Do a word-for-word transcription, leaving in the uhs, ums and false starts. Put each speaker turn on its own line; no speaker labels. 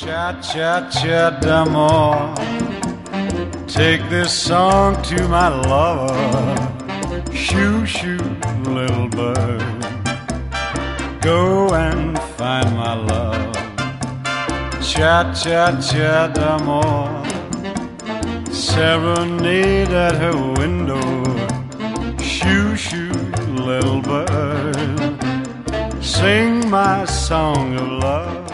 Cha-cha-cha d'amore. Take this song to my lover. Shoo, shoo, little bird. Go and find my love. Cha-cha-cha d'amore. Serenade at her window. Shoo, shoo, little bird. Sing my song of love.